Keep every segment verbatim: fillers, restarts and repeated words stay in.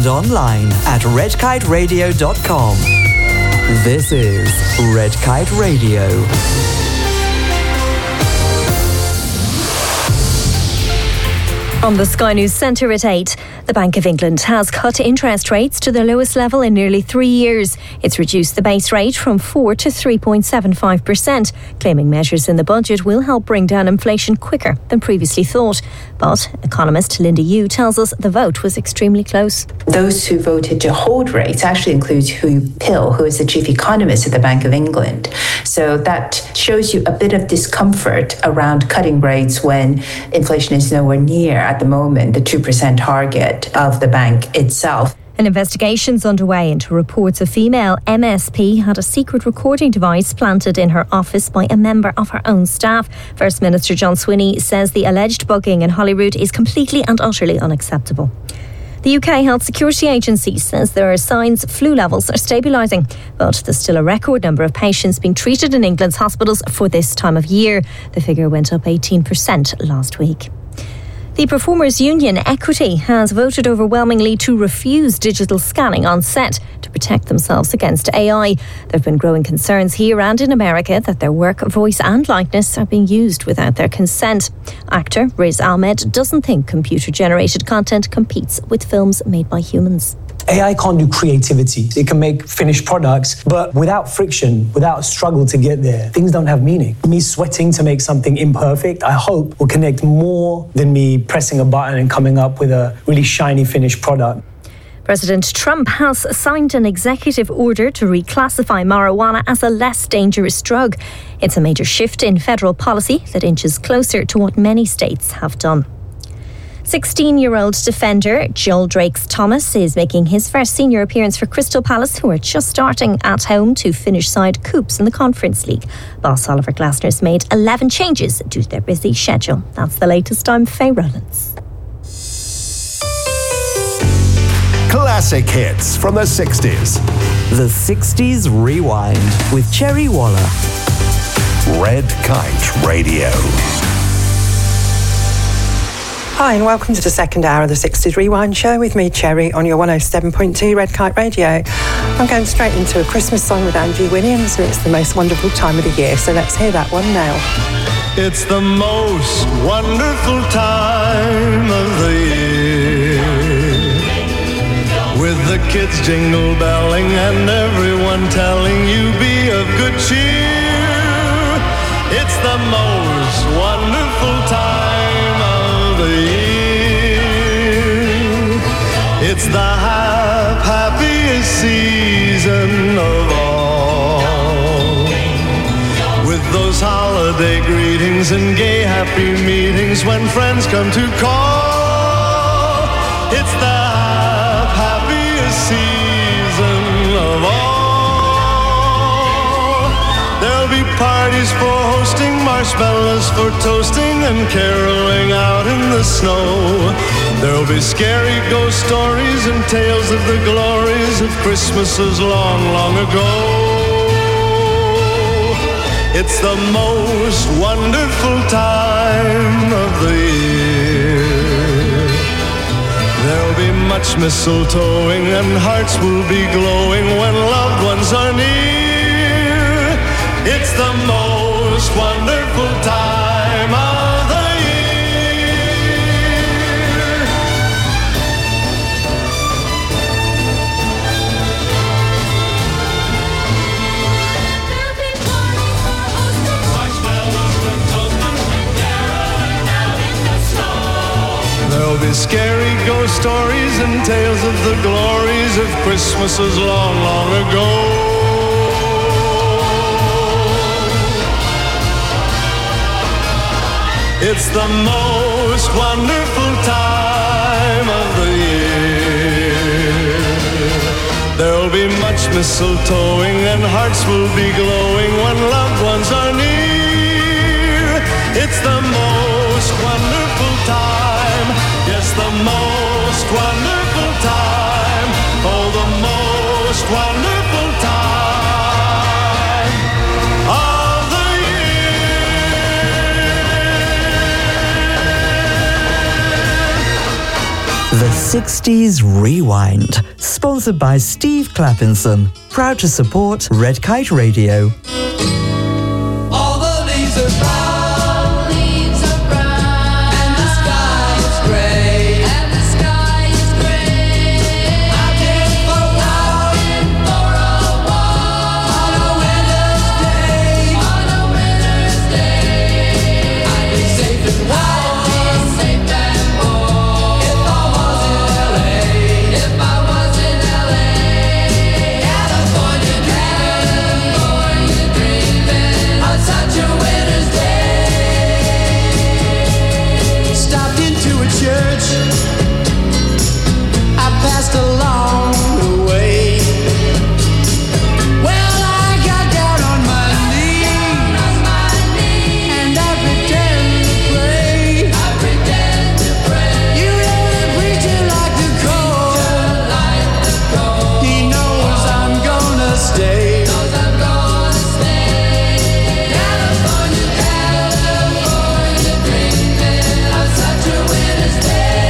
and online at red kite radio dot com. This is Red Kite Radio. On the Sky News Centre at eight, the Bank of England has cut interest rates to the lowest level in nearly three years. It's reduced the base rate from four to three point seven five percent, claiming measures in the budget will help bring down inflation quicker than previously thought. But economist Linda Yu tells us the vote was extremely close. Those who voted to hold rates actually includes Hugh Pill, who is the chief economist at the Bank of England. So that shows you a bit of discomfort around cutting rates when inflation is nowhere near, at the moment, the two percent target of the bank itself. An investigation's underway into reports a female M S P had a secret recording device planted in her office by a member of her own staff. First Minister John Swinney says the alleged bugging in Holyrood is completely and utterly unacceptable. The U K Health Security Agency says there are signs flu levels are stabilising, but there's still a record number of patients being treated in England's hospitals for this time of year. The figure went up eighteen percent last week. The Performers Union Equity has voted overwhelmingly to refuse digital scanning on set to protect themselves against A I. There have been growing concerns here and in America that their work, voice and likeness are being used without their consent. Actor Riz Ahmed doesn't think computer-generated content competes with films made by humans. A I can't do creativity. It can make finished products, but without friction, without struggle to get there, things don't have meaning. Me sweating to make something imperfect, I hope, will connect more than me pressing a button and coming up with a really shiny finished product. President Trump has signed an executive order to reclassify marijuana as a less dangerous drug. It's a major shift in federal policy that inches closer to what many states have done. sixteen-year-old defender Joel Drakes-Thomas is making his first senior appearance for Crystal Palace, who are just starting at home to finish side Coops in the Conference League. Boss Oliver Glasner's made eleven changes due to their busy schedule. That's the latest. I'm Faye Rowlands. Classic hits from the sixties. The sixties Rewind with Cherry Waller. Red Kite Radio. Hi and welcome to the second hour of the sixties Rewind show with me, Cherry, on your one oh seven point two Red Kite Radio. I'm going straight into a Christmas song with Angie Williams, and it's the most wonderful time of the year, so let's hear that one now. It's the most wonderful time of the year, with the kids jingle belling and everyone telling you be of good cheer. It's the most wonderful time of the year. It's the hap- happiest season of all, with those holiday greetings and gay happy meetings when friends come to call. It's the hap- happiest season of all. There'll be parties for hosting, marshmallows for toasting, and caroling out in the snow. There'll be scary ghost stories and tales of the glories of Christmases long, long ago. It's the most wonderful time of the year. There'll be much mistletoeing and hearts will be glowing when loved ones are near. It's the most wonderful time of the year. There'll be scary ghost stories and tales of the glories of Christmases long, long ago. It's the most wonderful time of the year. There'll be much mistletoeing and hearts will be glowing when loved ones are near. It's the most wonderful time. Yes, the most wonderful time. Oh, the most wonderful time of the year. The sixties Rewind, sponsored by Steve Clappinson, proud to support Red Kite Radio. All the leaves are brown, leaves are brown, and the sky is gray, and the sky is gray. I've been for a walk, for a walk, on a winter's day, on a winter's day. I'd be safe and warm, safe and warm, if I was in L A, if I was in L A. California dreaming, California dreaming, on such a winter's day. Stopped into a church, I passed along the way. Well, I got down on my knees, and I pretend to pray. I pretend to pray. You know the preacher like to call, he knows I'm gonna stay. Knows I'm gonna stay. California, California dreaming on such a winter's day.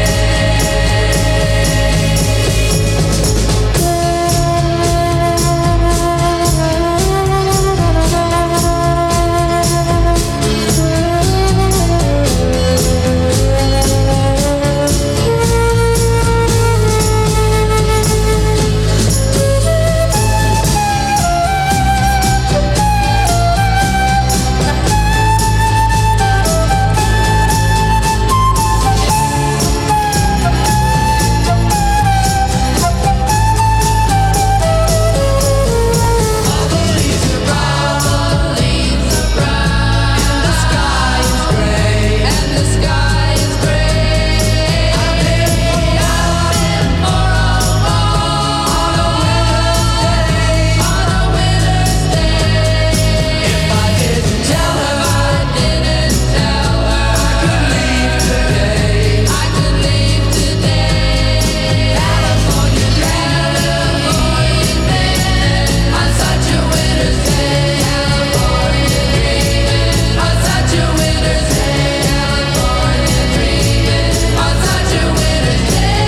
All the leaves are brown, leaves are brown, and the sky is gray, and the sky is gray. I've been for a walk, on a winter's day, on a winter's day. If I didn't tell her, I didn't tell her, I could leave today, I could leave today. California, California dreaming on such a winter's day. California dreaming on such a winter's day. California dreaming on such a winter's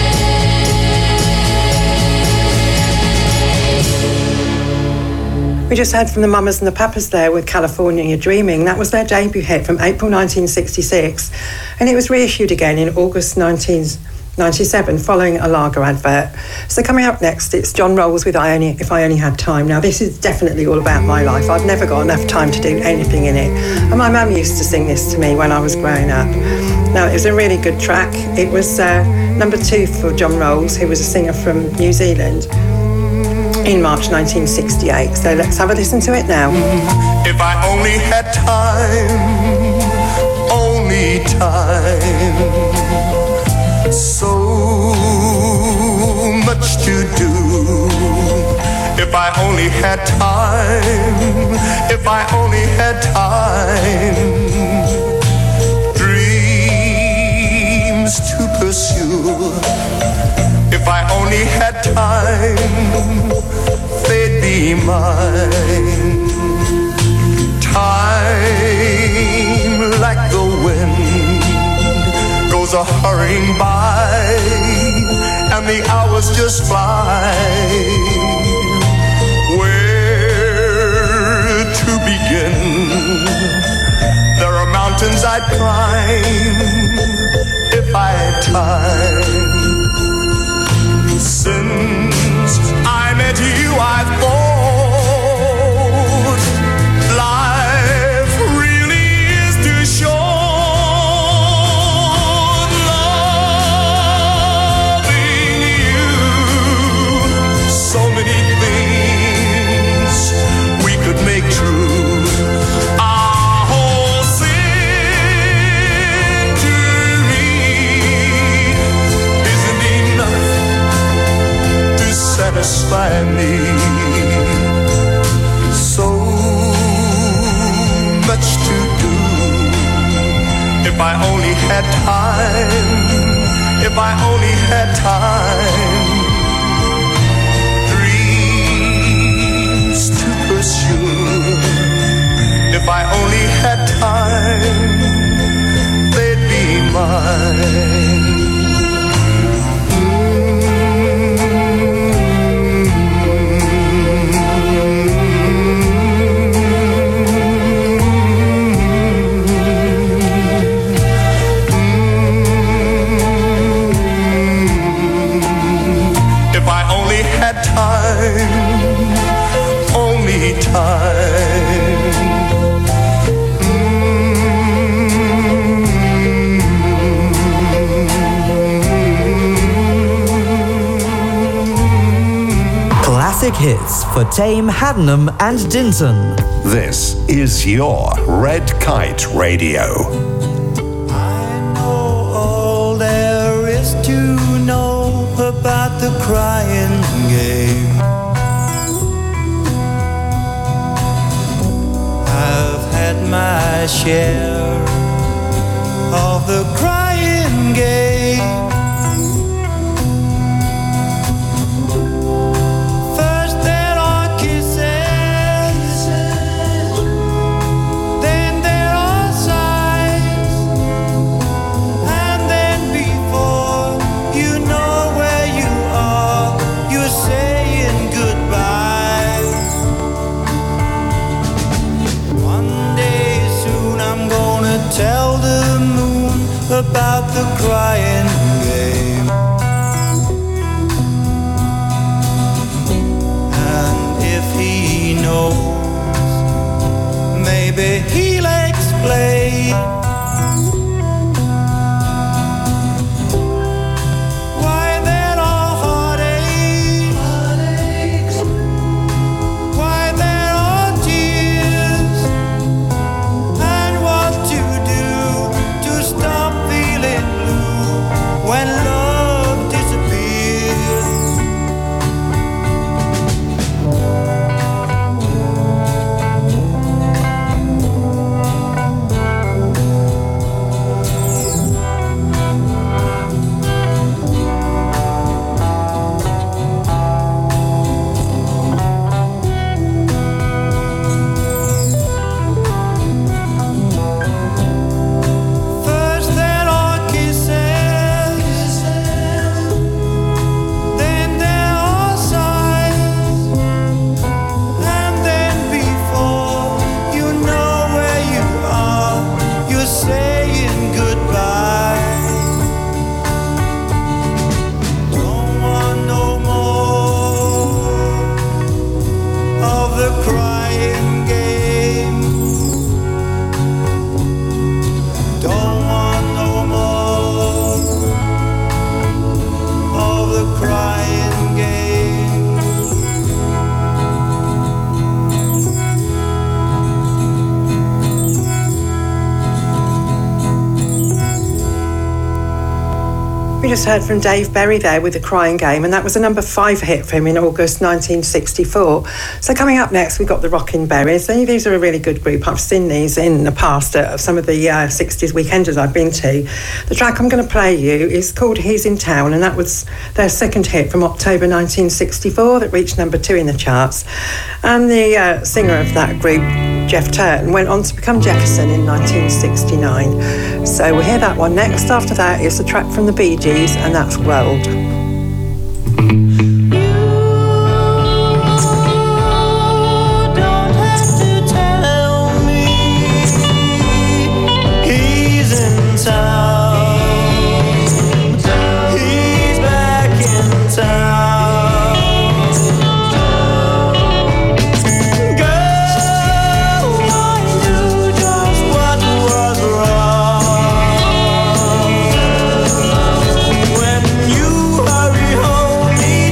day. We just heard from the Mamas and the Papas there with California You're Dreaming. That was their debut hit from April nineteen sixty-six, and it was reissued again in August nineteen ninety-seven following a lager advert. So coming up next, it's John Rolls with I Only If I Only Had Time. Now this is definitely all about my life. I've never got enough time to do anything in it, and my mum used to sing this to me when I was growing up. Now it was a really good track. It was uh, number two for John Rolls, who was a singer from New Zealand, in March nineteen sixty-eight. So let's have a listen to it now. If I only had time, only time, so much to do. If I only had time, if I only had time, dreams to pursue. If I only had time, they'd be mine. Time, like the wind, goes a hurrying by, and the hours just fly. Where to begin? There are mountains I'd climb if I had time. Since I met you, I thought life really is too short. Loving you, so many things we could make true. Our whole century isn't enough to satisfy me. So much to do. If I only had time, if I only had time, dreams to pursue. If I only had time, they'd be mine. time. Classic hits for Tame, Haddenham and Dinton. This is your Red Kite Radio. I know all there is to know about the crying game. I've had my share of the crying game. Tell the moon about the crying game. And if he knows, maybe he'll explain why there are heartaches, why there are tears, and what to to stop feeling blue when love disappears. We just heard from Dave Berry there with The Crying Game, and that was a number five hit for him in August nineteen sixty-four. So coming up next, we've got the Rockin' Berries. These are a really good group. I've seen these in the past at some of the uh, sixties weekenders I've been to. The track I'm going to play you is called He's in Town, and that was their second hit from October nineteen sixty-four that reached number two in the charts. And the uh, singer of that group, Jeff Turton, went on to become Jefferson in nineteen sixty-nine. So we'll hear that one next. After that is the track from the Bee Gees, and that's World. When you hurry home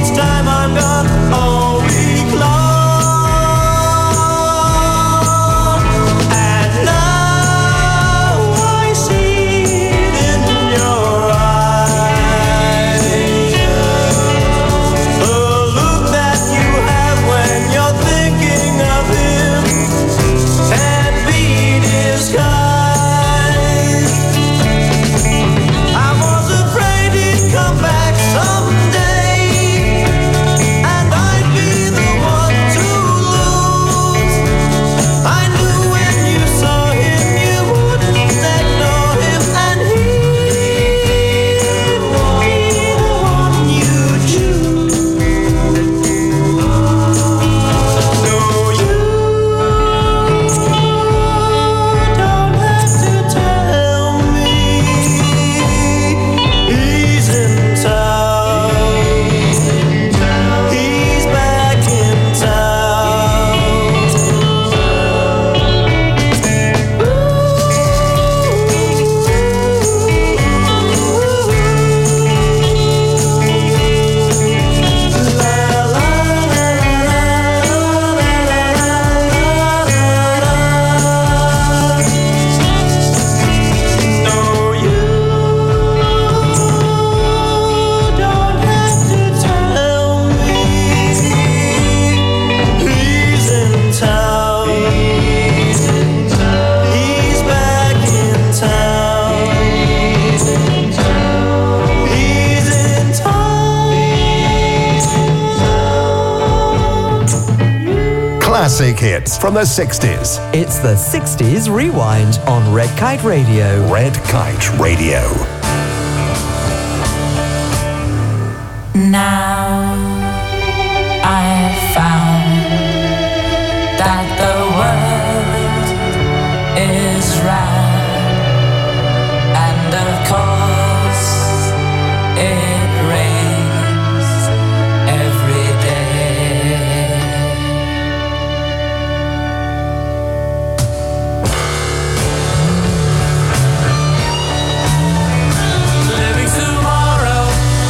Classic hits from the sixties. It's the sixties Rewind on Red Kite Radio. Red Kite Radio. Now I found that the world is round, and of course it rains every day. Living tomorrow,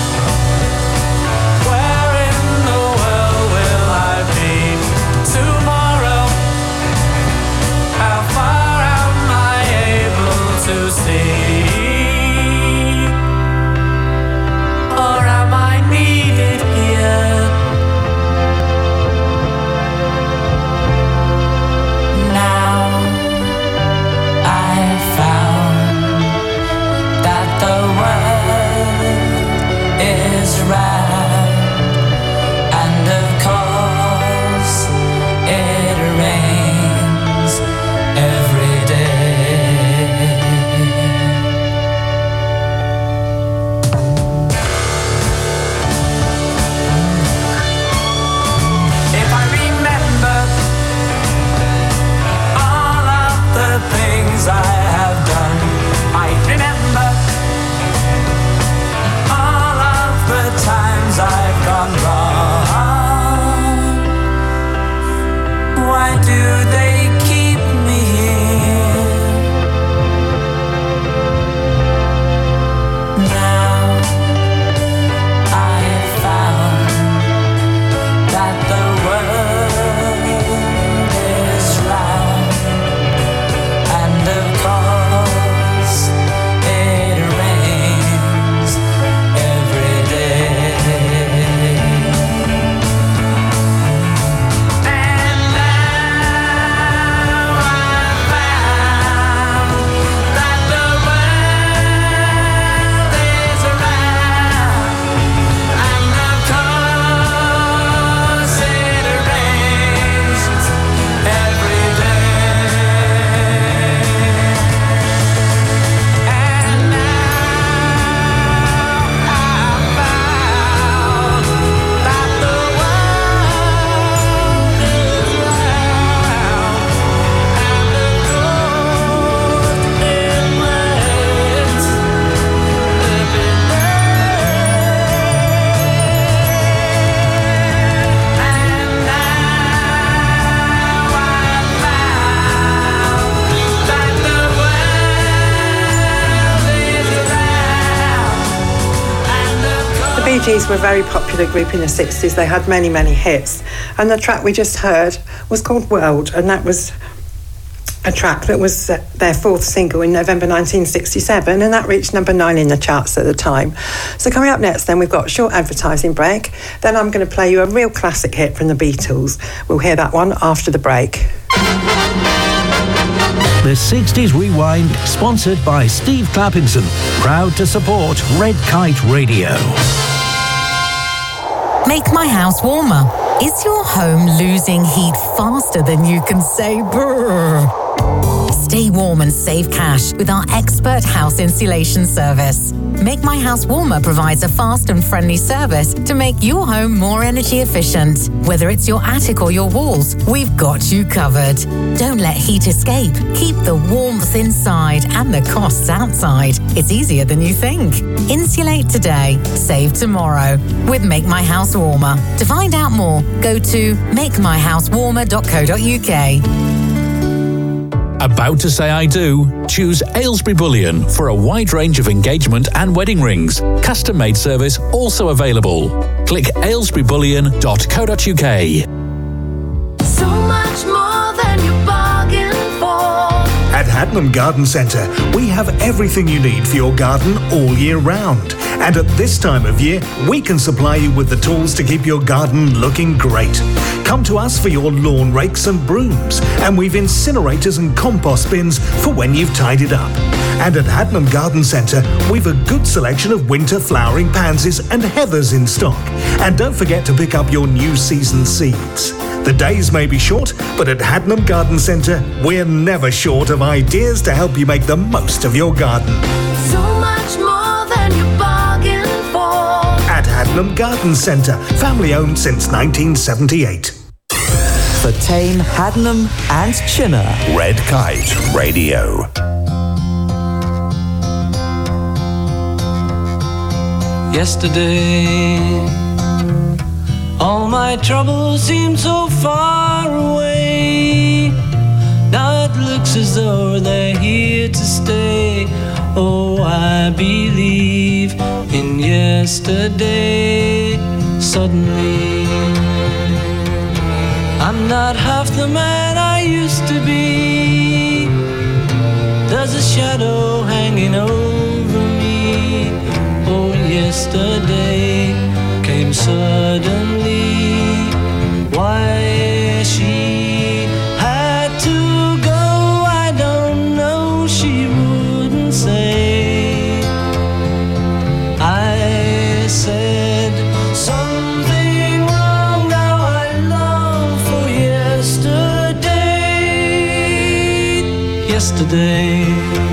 where in the world will I be tomorrow? How far am I able to see? Or am I needed here? Now I found that the world is round, and of course it rains every day. If I remember all of the things I have done, I remember all of the times I've gone wrong. Why do they keep me here? Now I found that the world is round, and of course it rains every day. And now I found that the world is round, and of course it rains every day. And now I found that the world is round, and of course it rains every The Bee Gees were a very popular group in the sixties. They had many, many hits. And the track we just heard was called World, and that was a track that was uh, their fourth single in November nineteen sixty-seven, and that reached number nine in the charts at the time. So coming up next then, we've got a short advertising break. Then I'm going to play you a real classic hit from the Beatles. We'll hear that one after the break. The sixties Rewind, sponsored by Steve Clappinson, proud to support Red Kite Radio. Make my house warmer. Is your home losing heat faster than you can say brrr? Stay warm and save cash with our expert house insulation service. Make My House Warmer provides a fast and friendly service to make your home more energy efficient. Whether it's your attic or your walls, we've got you covered. Don't let heat escape. Keep the warmth inside and the costs outside. It's easier than you think. Insulate today, save tomorrow with Make My House Warmer. To find out more, go to make my house warmer dot co dot uk. About to say I do? Choose Aylesbury Bullion for a wide range of engagement and wedding rings. Custom-made service also available. Click aylesbury bullion dot co dot uk. So much more than you bargained for. At Hadnam Garden Centre, we have everything you need for your garden all year round. And at this time of year, we can supply you with the tools to keep your garden looking great. Come to us for your lawn rakes and brooms, and we've incinerators and compost bins for when you've tidied up. And at Hadnam Garden Centre, we've a good selection of winter flowering pansies and heathers in stock. And don't forget to pick up your new season seeds. The days may be short, but at Hadnam Garden Centre, we're never short of ideas to help you make the most of your garden. So much more than you bargained for. At Hadnam Garden Centre, family owned since nineteen seventy-eight. For Tame, Hadnam and Chinner. Red Kite Radio. Yesterday, all my troubles seemed so far away. Now it looks as though they're here to stay. Oh, I believe in yesterday. Suddenly, I'm not half the man I used to be. There's a shadow hanging over me. Oh, yesterday came suddenly. Why she had to go, I don't know, she wouldn't say. I said something wrong, now I long for yesterday. Yesterday,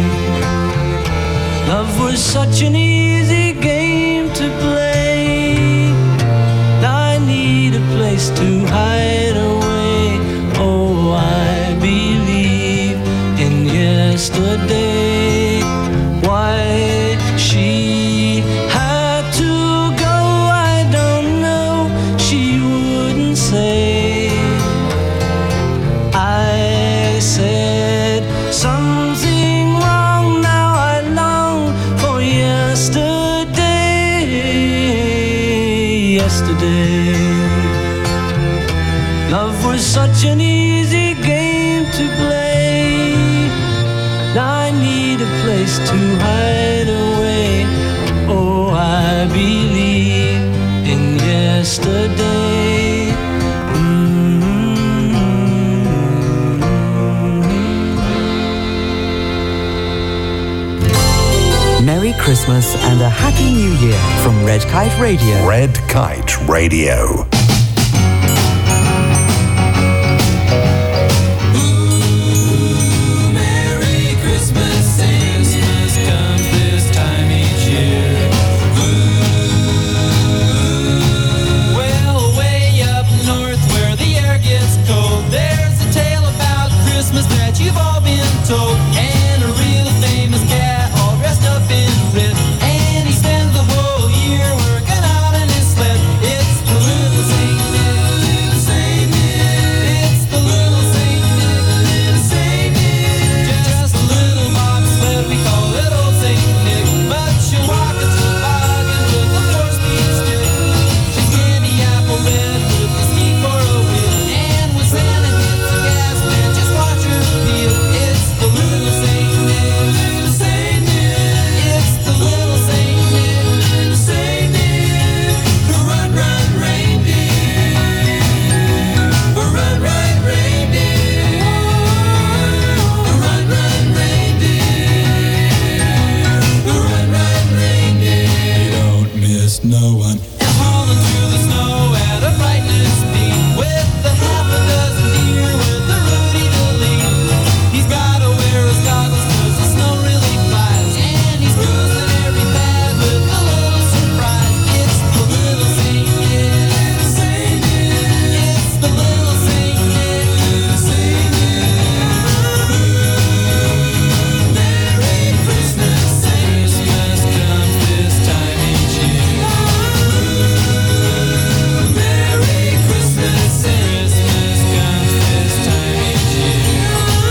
love was such an easy game to play. Now I need a place to hide away. Oh, I believe in yesterday. Why she had to go, I don't know, she wouldn't say. I said something wrong, now I long for yesterday. Yesterday, love was such an easy game to play. Now I need a place to hide away. Oh, I believe in yesterday. Merry Christmas and a Happy New Year from Red Kite Radio. Red Kite Radio. You've all been told, and a real famous cat all dressed up in red, and he spends the whole year working out in his sled. It's the little Saint Nick, little Saint Nick. It's the little Saint Nick, little Saint Nick. Just a little box sled, we call it old Saint Nick, but she'll walk a toboggan with a four-speed stick. She's candy apple red with a ski for a wheel, and when Santa hits the gas, man, just watch her. It's the little Saint Nick, little Saint Nick. It's the little Saint Nick, little Saint Nick. Run, run, reindeer. Run, run, reindeer. Run, run, reindeer. Run, run, reindeer. You don't miss no one. And hauling through the snow at a breakneck speed with a half a dozen deer with a Rudy to lead. He's gotta wear his goggles 'cause the snow really flies, and he's cruising every path with a little surprise. It's the little Saint Nick, little Saint Nick. It's the little Saint Nick, little Saint Nick. Merry Christmas, Christmas comes this time each year. Merry Christmas, Christmas comes this time each year.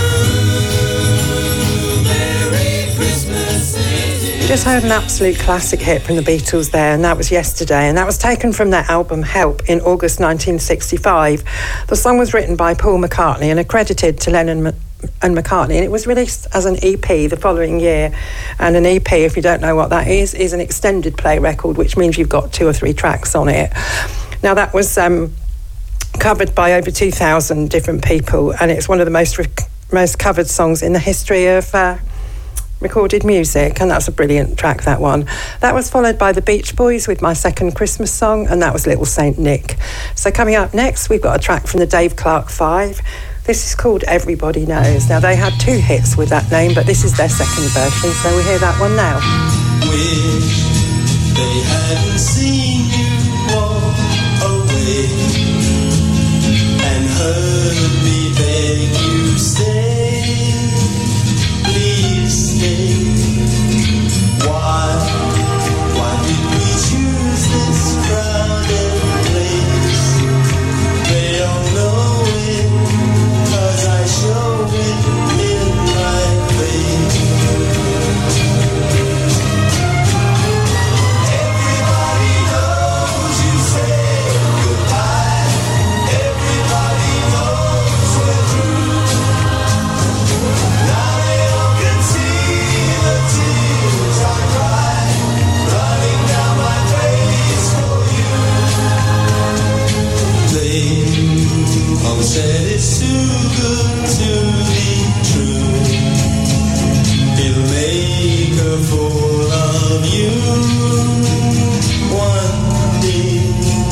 Just heard an absolute classic hit from the Beatles there, and that was Yesterday, and that was taken from their album Help in August nineteen sixty-five. The song was written by Paul McCartney and accredited to Lennon, and McCartney, and it was released as an E P the following year. And an E P, if you don't know what that is, is an extended play record, which means you've got two or three tracks on it. Now, that was um, covered by over two thousand different people, and it's one of the most re- most covered songs in the history of uh, recorded music, and that's a brilliant track, that one. That was followed by the Beach Boys with My Second Christmas Song, and that was Little Saint Nick. So coming up next, we've got a track from the Dave Clark Five. This is called Everybody Knows. Now, they had two hits with that name, but this is their second version, so we hear that one now. Wish they hadn't seen you walk away and heard me beg you stay, please stay. Why, why did we choose this crowded place? They don't know it, 'cause I show it in my face. Everybody knows you say goodbye. Everybody knows we're through. Now they all can see the tears I cry, running down my face for you. They all said it's too good to be true. It'll make a fool of you. One day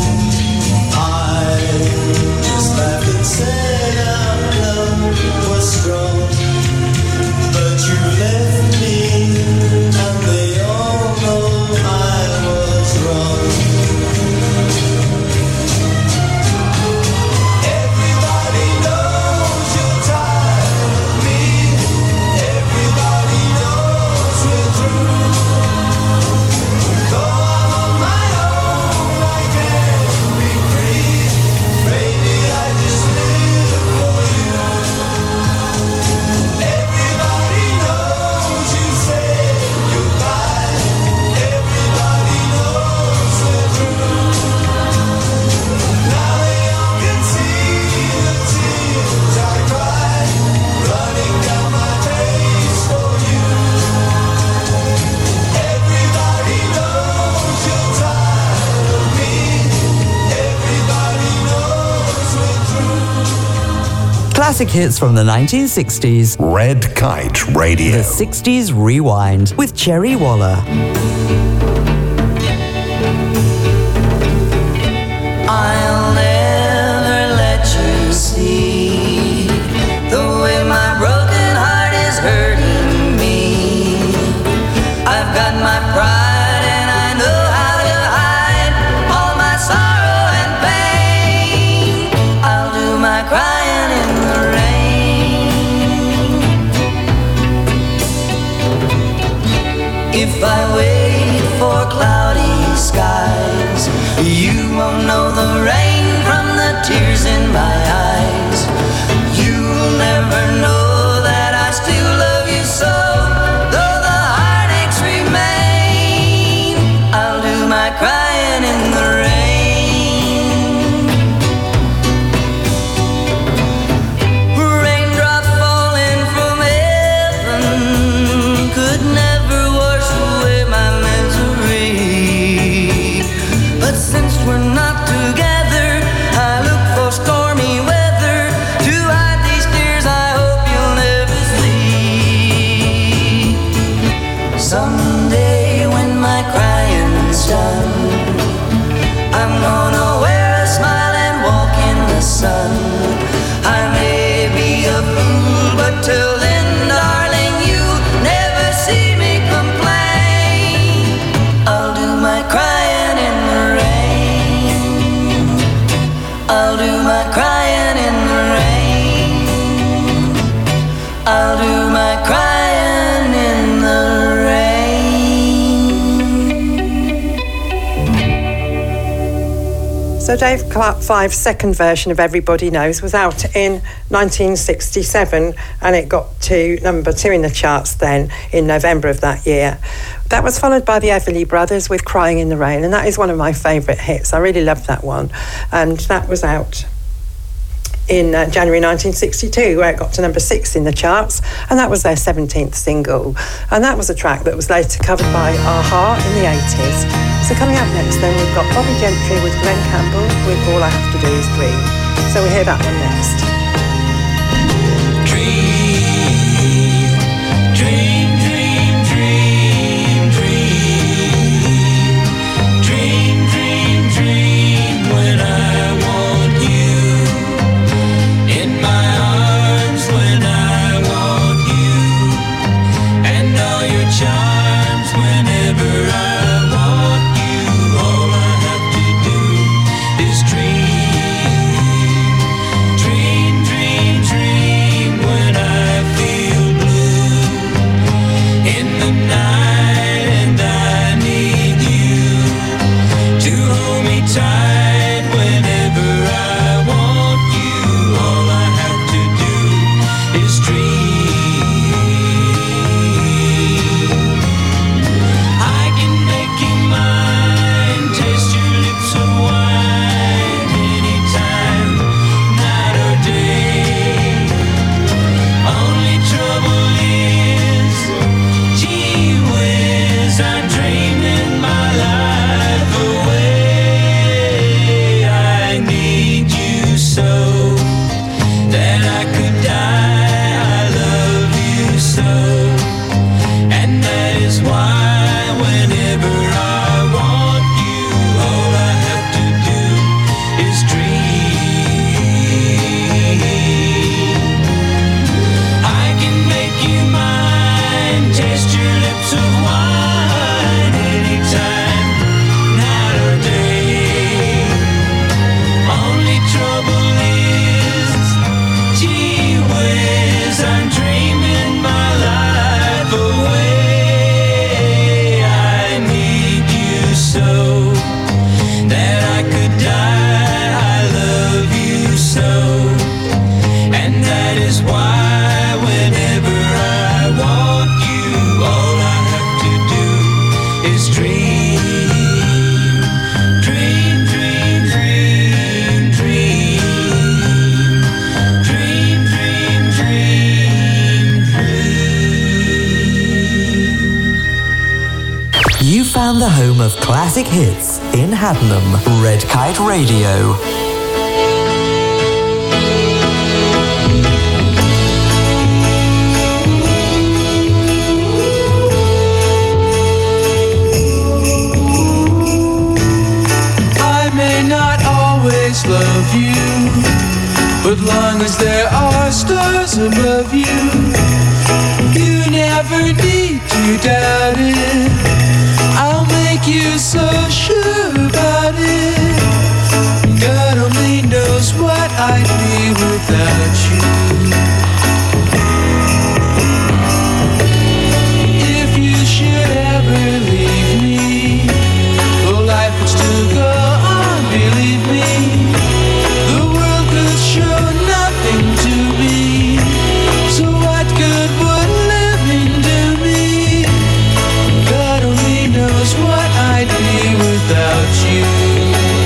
I just laughed and said our love was strong, but you left me, and they all know I was wrong. Everybody knows you're tired of me. Everybody knows we're through. Though I'm on my own, I can't be free. Maybe I just live for you. Everybody knows you say goodbye. Everybody knows we're through. Now they all can see the tears I cry, running down my face for you. Everybody knows you're tired of me. Everybody knows we're through. Classic hits from the nineteen sixties. Red Kite Radio. The sixties Rewind with Cherry Waller. I'll never let you see the way my broken heart is hurting me. I've got my pride and I know how to hide all my sorrow and pain. I'll do my crying in the rain. If I wait for cloudy skies, you won't know the rain from the tears in my eyes. You'll never know that I still love you so, though the heartaches remain. I'll do my crying in the rain. Raindrops falling from heaven could never wash away my misery. But since we're not together, I look for stormy weather to hide these tears I hope you'll never see. Someday when my crying's done, I'm gonna wear a smile and walk in the sun. I may be a fool, but till then, darling, you'll never see me complain. I'll do my crying in the rain. I'll do my crying in the rain. I'll do my crying in the rain. So Dave Clark Five's second version of Everybody Knows was out in nineteen sixty-seven, and it got to number two in the charts then in November of that year. That was followed by the Everly Brothers with Crying in the Rain, and that is one of my favourite hits. I really love that one, and that was out in uh, January nineteen sixty-two, where it got to number six in the charts, and that was their seventeenth single. And that was a track that was later covered by a-ha in the eighties. So coming up next then, we've got Bobby Gentry with Glenn Campbell with All I Have to Do Is Dream. So we hear that one next. Dream, dream, dream, dream, dream, dream, dream, dream when I want you in my arms, when I want you and all your charms whenever I want you. All I have to do is dream, dream, dream, dream when I feel blue in the night and I need you to hold me tight whenever I want you. All I have to do is dream. I can make you mine, taste your lips of wine anytime, night or day. Only trouble is, gee whiz, I'm dreaming my life away. I need you so that I could die. I love you so, and that is why whenever I want you, all I have to do is dream. I can make you mine, taste your lips of wine anytime, night or day. Only trouble is, gee whiz, I'm dreaming my life away. I need you so that I could die. I love you so, and that is why whenever I want you, all I have to do is dream, dream, dream, dream, dream, dream, dream, dream, dream. You found the home of classic hits in Haddenham. Red Kite Radio. I may not always love you, but long as there are stars above you, you never need to doubt it. I'll make you so sure about it. God only knows what I'd be without you. If you should ever leave me, though life would still go on, believe me, the world could show nothing to me. So what good would living do me? God only knows what I'd be without you.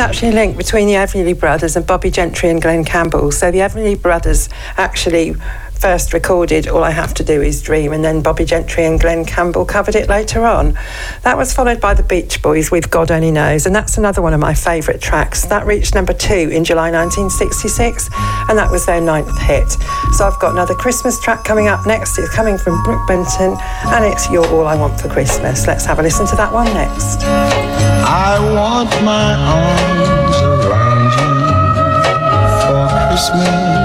actually a link between the Everly Brothers and Bobby Gentry and Glenn Campbell. So the Everly Brothers actually first recorded All I Have to Do Is Dream, and then Bobby Gentry and Glenn Campbell covered it later on. That was followed by the Beach Boys with God Only Knows, and that's another one of my favourite tracks. That reached number two in July nineteen sixty-six, and that was their ninth hit. So I've got another Christmas track coming up next. It's coming from Brooke Benton, and it's You're All I Want for Christmas. Let's have a listen to that one next. I want my arms around you for Christmas.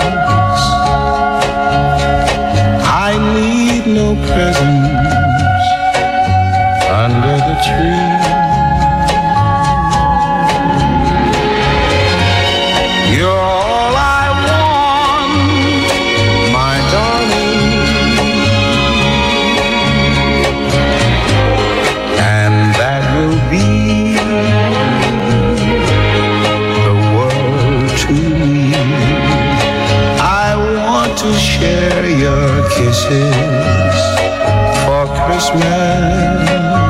I need no presents under the tree. You're all I want, my darling, and that will be the world to me. I want to share your kisses for Christmas.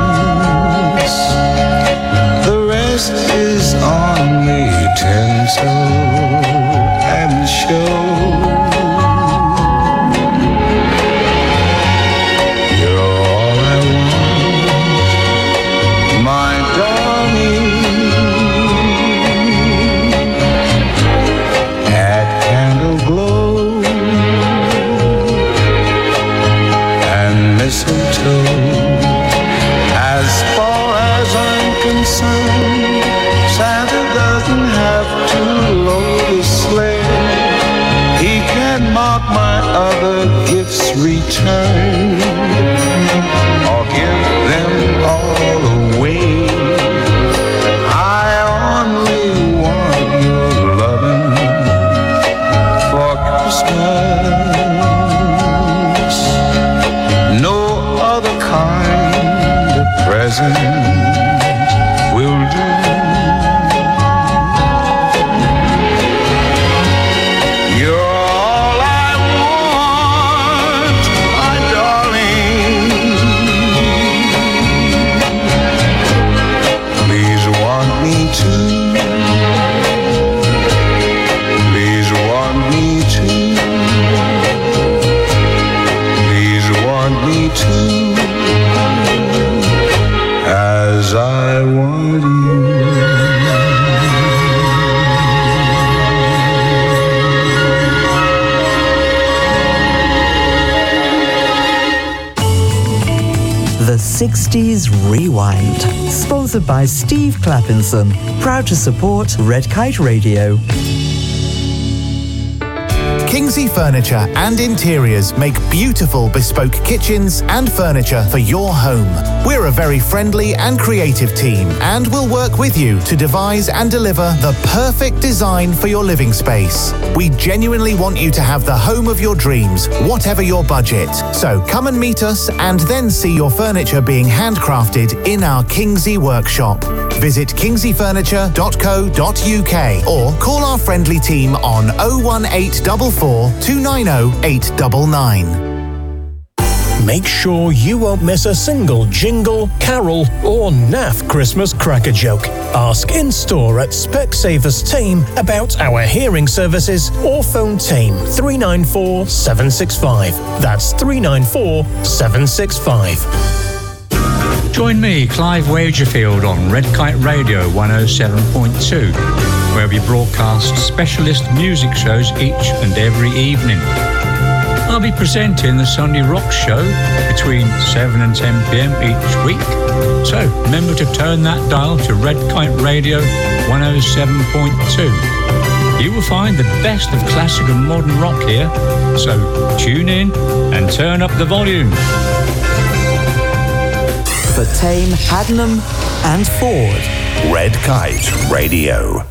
The rest is only tinsel and show. You're all I want, my darling. At candle glow and mistletoe. As far as I'm concerned, Santa doesn't have to load a sleigh. He can mark my other gifts return or give them all away. I only want your loving for Christmas. No other kind of present will do. You're all I want, my darling. Please want me to. Please want me to. Please want me to. As I want you. The sixties Rewind. Sponsored by Steve Clappinson. Proud to support Red Kite Radio. Kingsley Furniture and Interiors make beautiful bespoke kitchens and furniture for your home. We're a very friendly and creative team and will work with you to devise and deliver the perfect design for your living space. We genuinely want you to have the home of your dreams, whatever your budget. So come and meet us and then see your furniture being handcrafted in our Kingsley workshop. Visit kingsley furniture dot co dot uk or call our friendly team on oh one eight four four, two nine oh, eight nine nine. Make sure you won't miss a single jingle, carol or naff Christmas cracker joke. Ask in-store at Specsavers Tame about our hearing services or phone Tame three nine four, seven six five. That's three nine four, seven six five. Join me, Clive Wagerfield, on Red Kite Radio one oh seven point two, where we broadcast specialist music shows each and every evening. I'll be presenting the Sunday Rock Show between seven and ten p.m. each week. So remember to turn that dial to Red Kite Radio one oh seven point two. You will find the best of classic and modern rock here. So tune in and turn up the volume. For Tame, Haddenham and Ford. Red Kite Radio.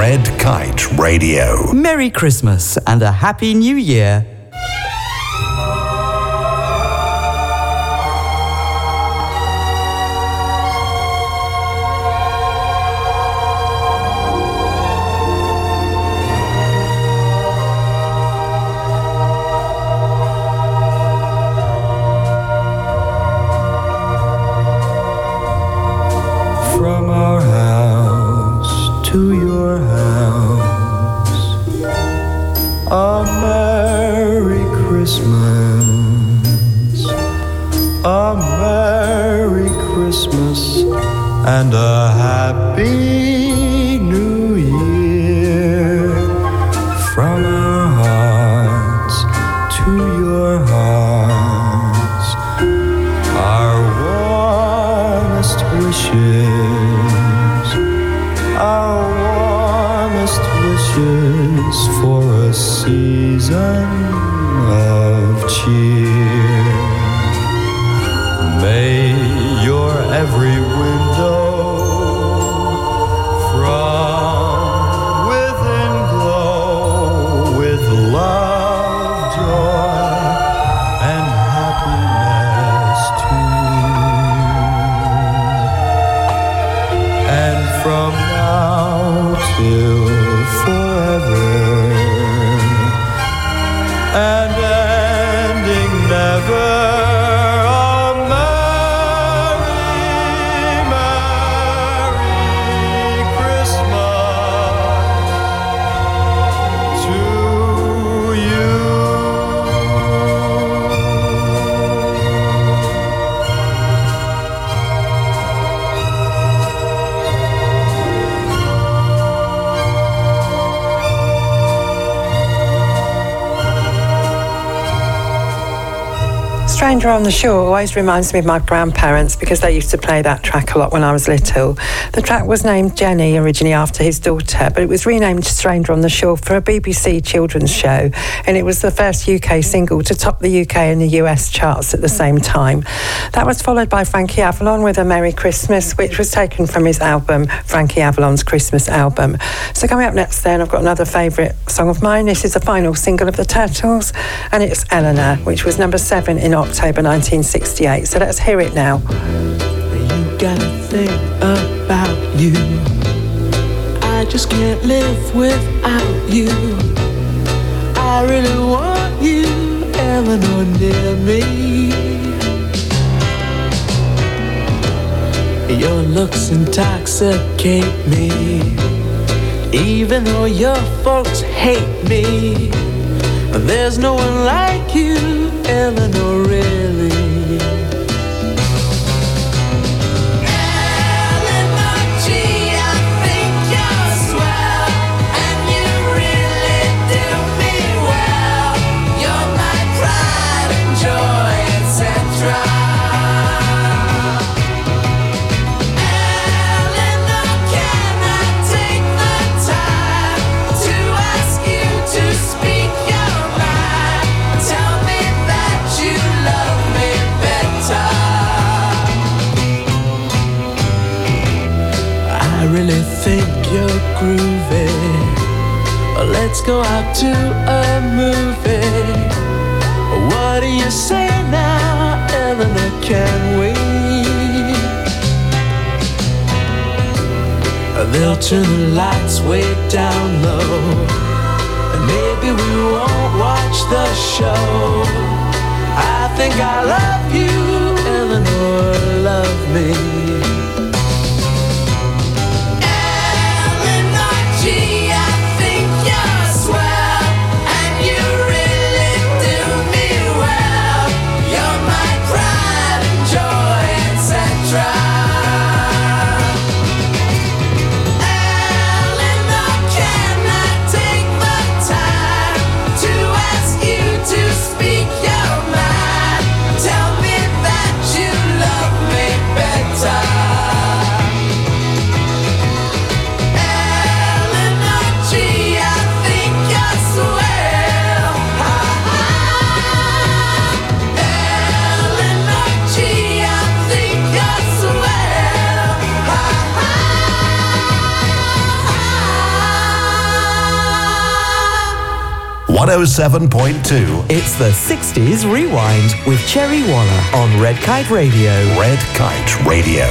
Red Kite Radio. Merry Christmas and a Happy New Year. From our house to your house, a Merry Christmas, a Merry Christmas, and a Happy New Year. From our hearts to your hearts, our warmest wishes, our warmest wishes for a season of cheer. May your every window from within glow with love, joy, and happiness too. And from now till forever, and ending never, a Merry, Merry Christmas to you. Stranger on the Shore always reminds me of my grandparents because they used to play that track a lot when I was little. The track was named Jenny originally after his daughter, but it was renamed Stranger on the Shore for a B B C children's show, and it was the first U K single to top the U K and the U S charts at the same time. That was followed by Frankie Avalon with A Merry Christmas, which was taken from his album, Frankie Avalon's Christmas album. So coming up next then, I've got another favourite song of mine. This is the final single of the Turtles, and it's Eleanor, which was number seven in October nineteen sixty-eight. So let's hear it now. You gotta think about you. I just can't live without you. I really want you, Eleanor, near me. Your looks intoxicate me, even though your folks hate me. There's no one like you, Eleanor, really. Groovy. Let's go out to a movie. What do you say now, Eleanor? Can we? They'll turn the lights way down low, and maybe we won't watch the show. I think I love you, Eleanor, love me. Tell me that you love me better. one oh seven point two. It's the sixties Rewind with Cherry Waller on Red Kite Radio. Red Kite Radio.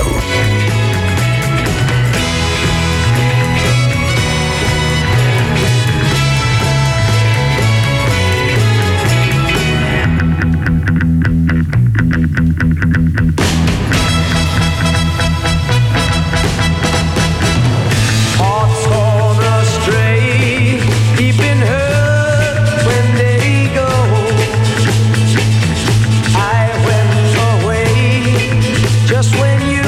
Just when you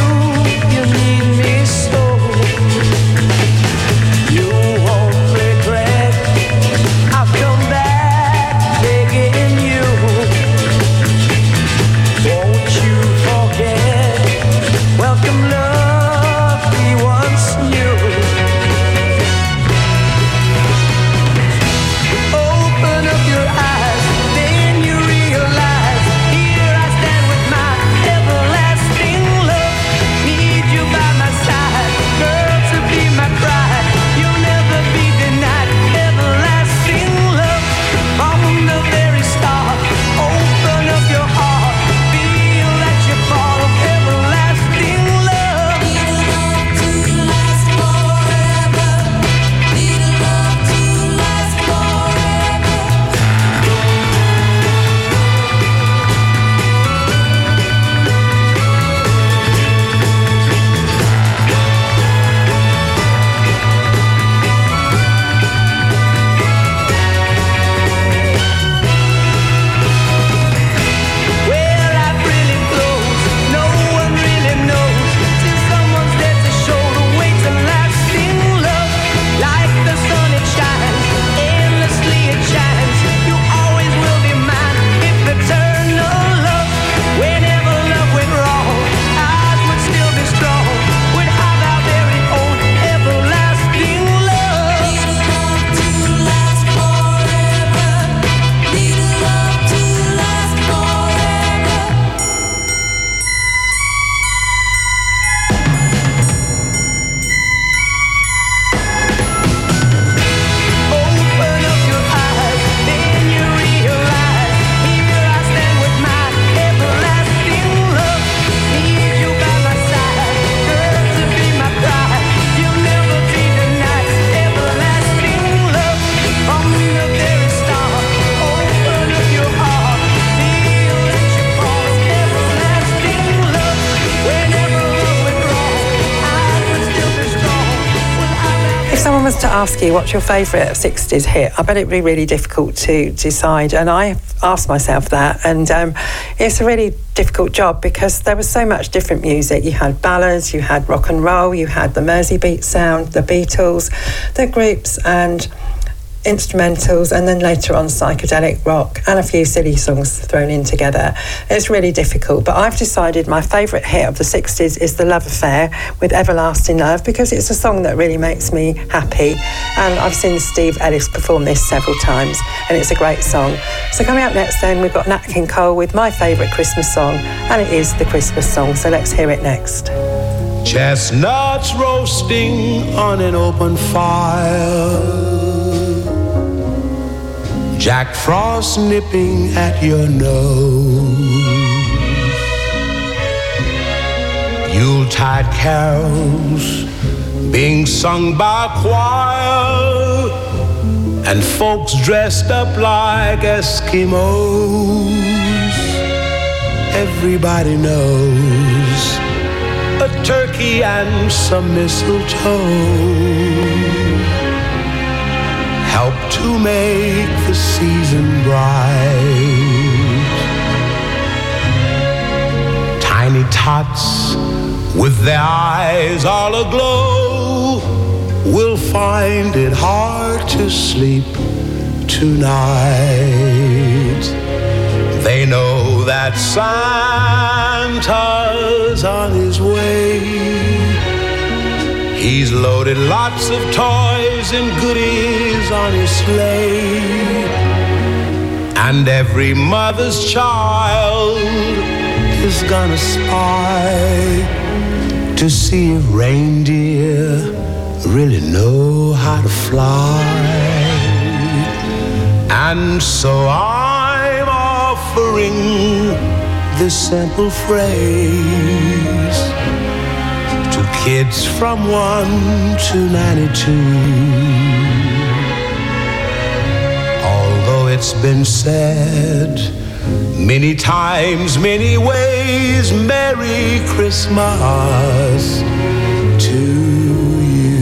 someone was to ask you what's your favourite sixties hit, I bet it would be really difficult to decide. And I asked myself that, and um, it's a really difficult job because there was so much different music. You had ballads, you had rock and roll, you had the Merseybeat sound, the Beatles, the groups, and instrumentals, and then later on psychedelic rock and a few silly songs thrown in together. It's really difficult, but I've decided my favourite hit of the sixties is The Love Affair with Everlasting Love, because it's a song that really makes me happy, and I've seen Steve Ellis perform this several times, and it's a great song. So coming up next then, we've got Nat King Cole with my favourite Christmas song, and it is the Christmas song, so let's hear it next. Chestnuts roasting on an open fire, Jack Frost nipping at your nose, Yuletide carols being sung by a choir, and folks dressed up like Eskimos. Everybody knows a turkey and some mistletoe help to make the season bright. Tiny tots with their eyes all aglow will find it hard to sleep tonight. They know that Santa's on his way. He's loaded lots of toys and goodies on his sleigh, and every mother's child is gonna spy to see if reindeer really know how to fly. And so I'm offering this simple phrase to kids from one to ninety-two. Although it's been said many times, many ways, Merry Christmas to you.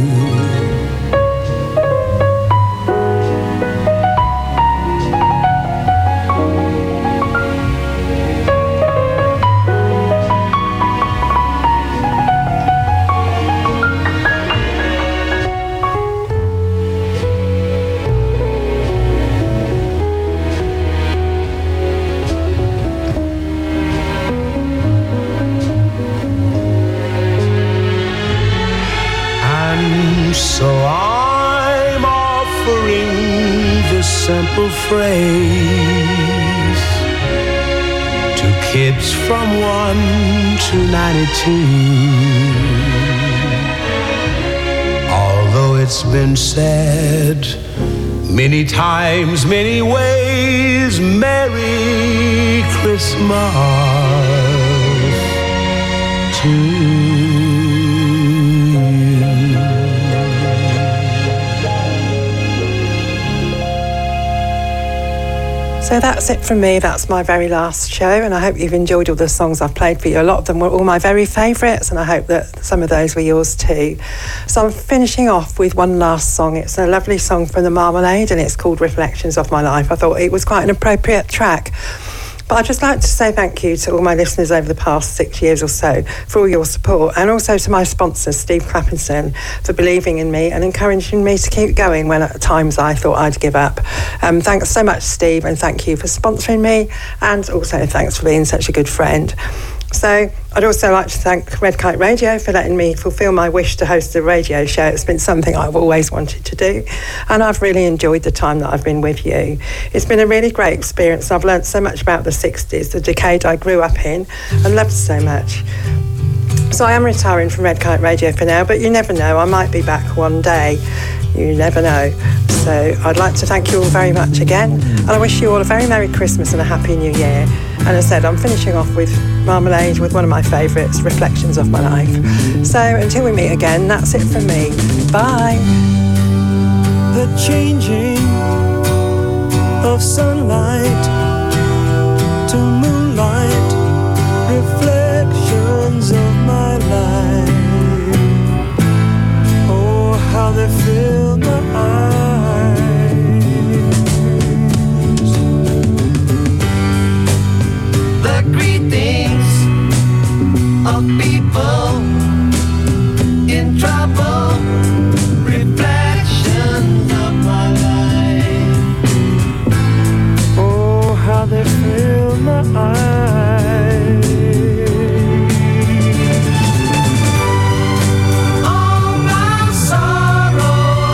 So I'm offering this simple phrase to kids from one to ninety-two. Although it's been said many times, many ways, Merry Christmas to you. So that's it from me. That's my very last show, and I hope you've enjoyed all the songs I've played for you. A lot of them were all my very favourites, and I hope that some of those were yours too. So I'm finishing off with one last song. It's a lovely song from the Marmalade, and it's called Reflections of My Life. I thought it was quite an appropriate track. But I'd just like to say thank you to all my listeners over the past six years or so for all your support, and also to my sponsor, Steve Clappinson, for believing in me and encouraging me to keep going when at times I thought I'd give up. Um, thanks so much, Steve, and thank you for sponsoring me, and also thanks for being such a good friend. So I'd also like to thank Red Kite Radio for letting me fulfil my wish to host a radio show. It's been something I've always wanted to do, and I've really enjoyed the time that I've been with you. It's been a really great experience. I've learned so much about the sixties, the decade I grew up in, and loved so much. So I am retiring from Red Kite Radio for now, but you never know, I might be back one day. You never know. So I'd like to thank you all very much again, and I wish you all a very Merry Christmas and a Happy New Year. And as I said, I'm finishing off with Marmalade, with one of my favourites, Reflections of My Life. So until we meet again, that's it from me. Bye. The changing of sunlight to moonlight, reflections of my life. Oh, how they fill my eyes. The greetings of people in trouble, reflections of my life. Oh, how they fill my eyes. All my sorrow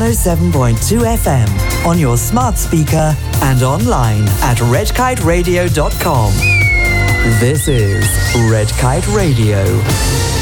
one oh seven point two F M on your smart speaker and online at red kite radio dot com. This is Red Kite Radio.